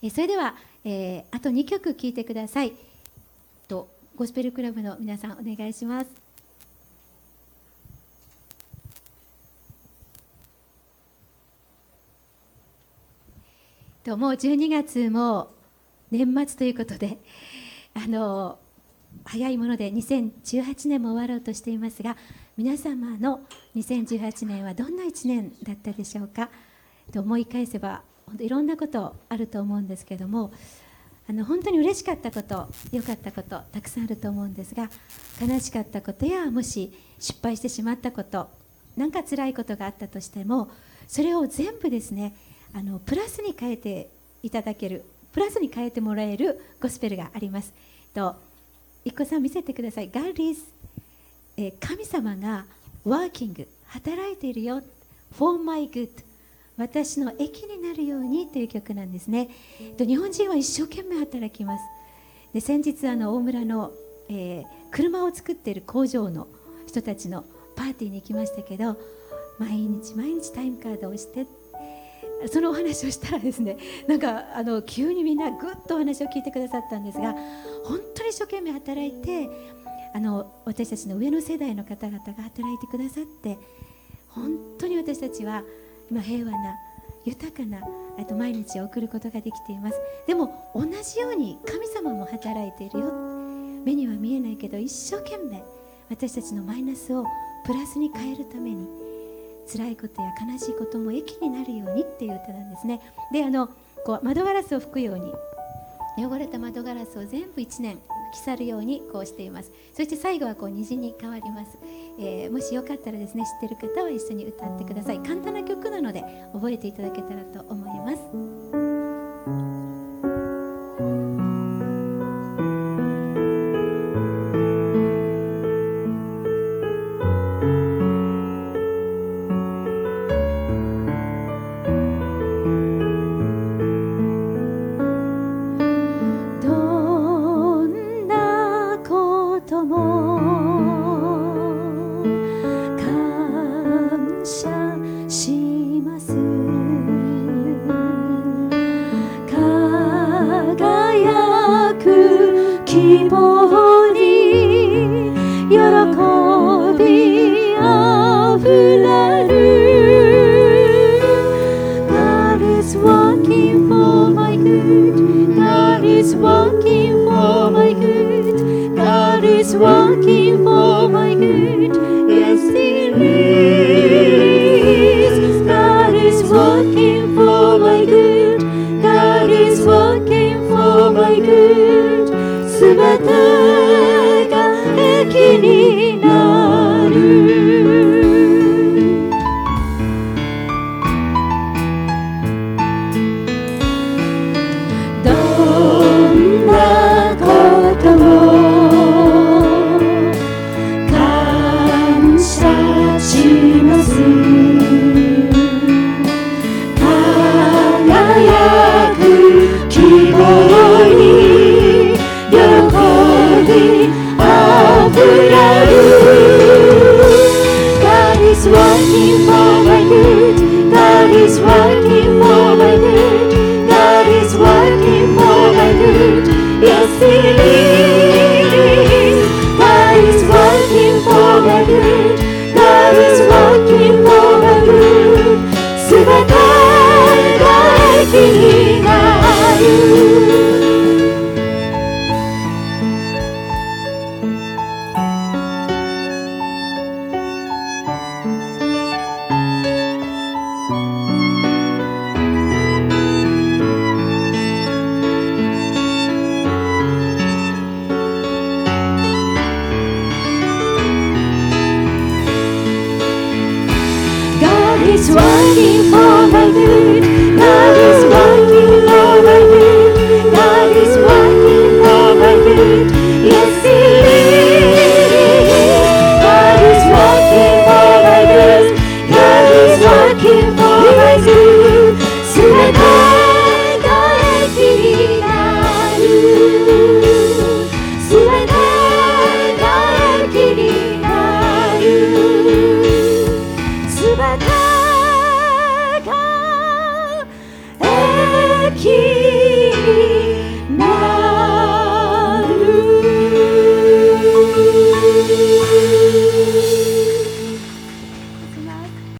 それでは、あと2曲聴いてください。ゴスペルクラブの皆さんお願いします。もう12月も年末ということで、早いもので2018年も終わろうとしていますが、皆様の2018年はどんな1年だったでしょうか。思い返せば本当いろんなことあると思うんですけども、本当に嬉しかったこと、良かったことたくさんあると思うんですが、悲しかったことやもし失敗してしまったこと、何か辛いことがあったとしても、それを全部ですね、プラスに変えていただける、プラスに変えてもらえるゴスペルがあります。一個さん見せてください。God is、神様が working 働いているよ for my good、 私の益になるようにという曲なんですね。日本人は一生懸命働きます。で、先日大村の、車を作っている工場の人たちのパーティーに行きましたけど、毎日毎日タイムカードをして、そのお話をしたらですね、なんか急にみんなぐっとお話を聞いてくださったんですが、本当に一生懸命働いて、私たちの上の世代の方々が働いてくださって、本当に私たちは今平和な豊かな毎日を送ることができています。でも同じように神様も働いているよ。目には見えないけど一生懸命私たちのマイナスをプラスに変えるために、辛いことや悲しいことも益になるようにっていう歌なんですね。で、こう窓ガラスを拭くように汚れた窓ガラスを全部1年拭き去るようにこうしています。そして最後はこう虹に変わります。もしよかったらですね、知ってる方は一緒に歌ってください。簡単な曲なので覚えていただけたらと思います。 希望に喜びあふれる God is working for my good God is working for my good God is working for my good Yes He is God is working for my good God is working for my goodすべてが益になるどんなことも感謝します輝く希望にあふれる God is working for my good God is working for my good God is working for my good Yes He is God is working for my good God is working for my good すべてが益になるGod is working for my good. God